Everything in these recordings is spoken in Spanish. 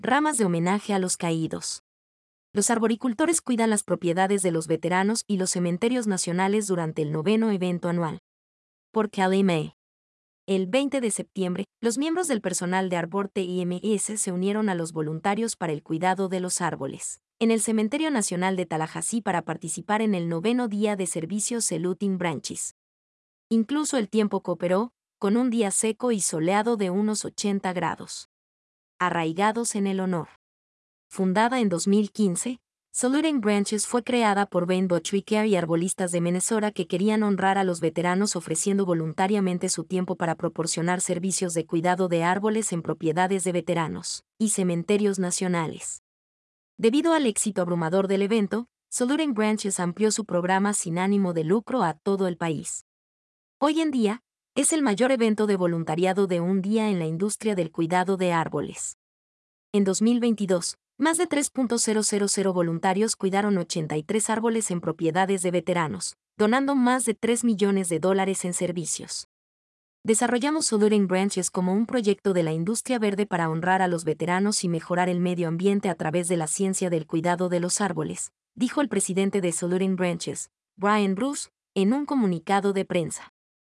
Ramas de homenaje a los caídos. Los arboricultores cuidan las propiedades de los veteranos y los cementerios nacionales durante el 9º evento anual. Por Kelly May. El 20 de septiembre, los miembros del personal de Arbor TIMS se unieron a los voluntarios para el cuidado de los árboles en el Cementerio Nacional de Tallahassee para participar en el 9º día de servicio Saluting Branches. Incluso el tiempo cooperó, con un día seco y soleado de unos 80 grados. Arraigados en el honor. Fundada en 2015, Saluting Branches fue creada por Rainbow Tree Care y arbolistas de Minnesota que querían honrar a los veteranos ofreciendo voluntariamente su tiempo para proporcionar servicios de cuidado de árboles en propiedades de veteranos y cementerios nacionales. Debido al éxito abrumador del evento, Saluting Branches amplió su programa sin ánimo de lucro a todo el país. Hoy en día, es el mayor evento de voluntariado de un día en la industria del cuidado de árboles. En 2022, más de 3.000 voluntarios cuidaron 83 árboles en propiedades de veteranos, donando más de $3 millones en servicios. Desarrollamos Saluting Branches como un proyecto de la industria verde para honrar a los veteranos y mejorar el medio ambiente a través de la ciencia del cuidado de los árboles, dijo el presidente de Saluting Branches, Brian Bruce, en un comunicado de prensa.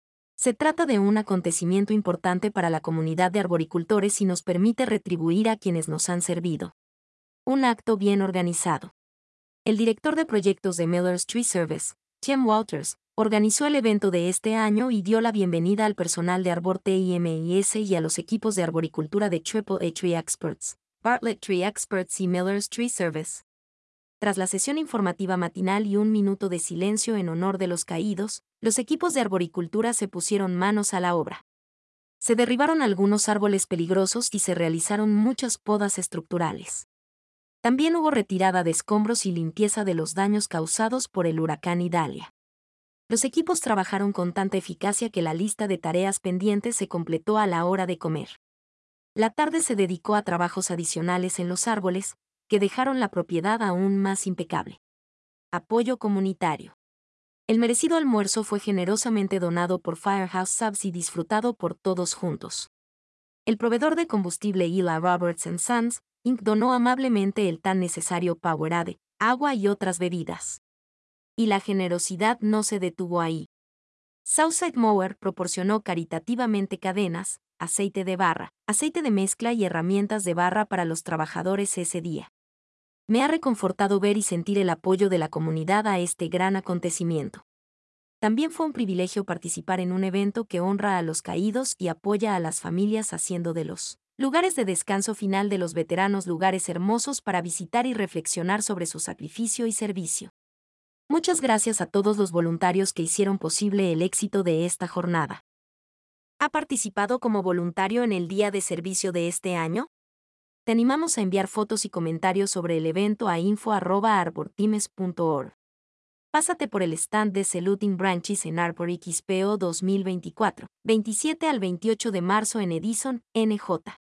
Se trata de un acontecimiento importante para la comunidad de arboricultores y nos permite retribuir a quienes nos han servido. Un acto bien organizado. El director de proyectos de Miller's Tree Service, Tim Walters, organizó el evento de este año y dio la bienvenida al personal de Arbor TIMS y a los equipos de arboricultura de AAA Tree Experts, Bartlett Tree Experts y Miller's Tree Service. Tras la sesión informativa matinal y un minuto de silencio en honor de los caídos, los equipos de arboricultura se pusieron manos a la obra. Se derribaron algunos árboles peligrosos y se realizaron muchas podas estructurales. También hubo retirada de escombros y limpieza de los daños causados por el huracán Idalia. Los equipos trabajaron con tanta eficacia que la lista de tareas pendientes se completó a la hora de comer. La tarde se dedicó a trabajos adicionales en los árboles, que dejaron la propiedad aún más impecable. Apoyo comunitario. El merecido almuerzo fue generosamente donado por Firehouse Subs y disfrutado por todos juntos. El proveedor de combustible Eli Roberts & Sons, Inc. donó amablemente el tan necesario Powerade, agua y otras bebidas. Y la generosidad no se detuvo ahí. Southside Mower proporcionó caritativamente cadenas, aceite de barra, aceite de mezcla y herramientas de barra para los trabajadores ese día. Me ha reconfortado ver y sentir el apoyo de la comunidad a este gran acontecimiento. También fue un privilegio participar en un evento que honra a los caídos y apoya a las familias haciendo de los lugares de descanso final de los veteranos lugares hermosos para visitar y reflexionar sobre su sacrificio y servicio. Muchas gracias a todos los voluntarios que hicieron posible el éxito de esta jornada. ¿Ha participado como voluntario en el día de servicio de este año? Te animamos a enviar fotos y comentarios sobre el evento a info@arbortimes.org. Pásate por el stand de Saluting Branches en Arbor XPO 2024, 27 al 28 de marzo en Edison, NJ.